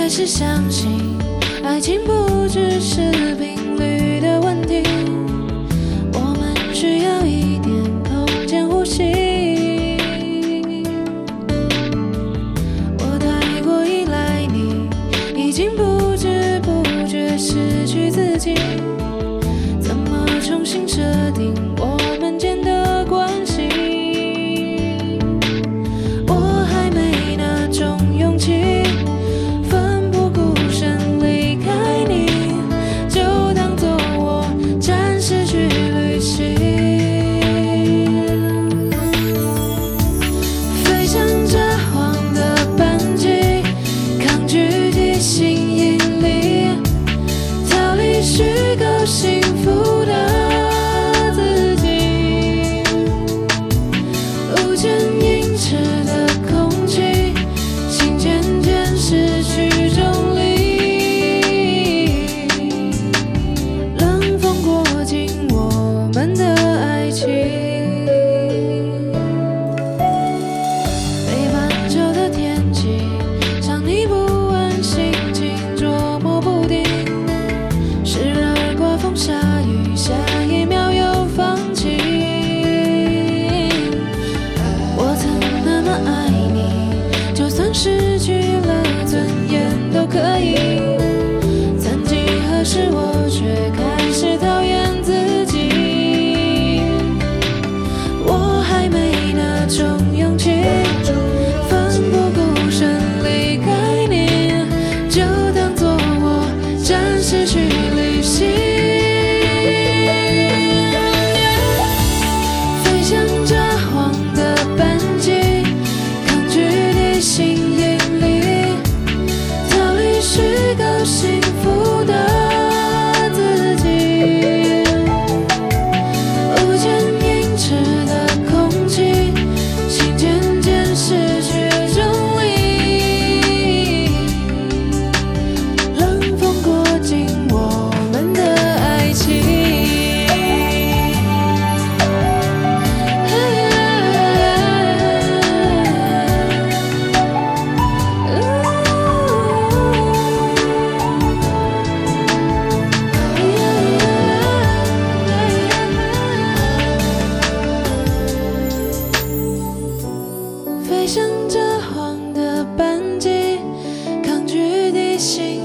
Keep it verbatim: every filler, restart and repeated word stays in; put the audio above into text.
开始相信，爱情不只是频率的问题，我们需要一点空间呼吸。我太过依赖你，已经不知不觉失去自己，怎么重新设定我们间的关系？我还没那种勇气，奋不顾身离开你，就当作我暂时去旅行。飞向札幌的班机，抗拒地心引力，逃离虚构幸福的自己。无间映赤的空气，心渐渐失去重力，冷风过境我们的爱情。北半球的天气，像你不安心情捉摸不定，时而刮风下雨，下一秒又放晴。我曾那么爱你，就算失去了尊严都可以。曾几何时，我却开始讨厌自己。我还没那种勇气，奋不顾身离开你，就当作我暂时去旅行。飞向札幌的班机，抗拒地心引力，逃离虚构幸福的自己。无间映赤的空气，心渐渐失去重力，冷风过境我们的爱情。飞向札幌的班机，抗拒地心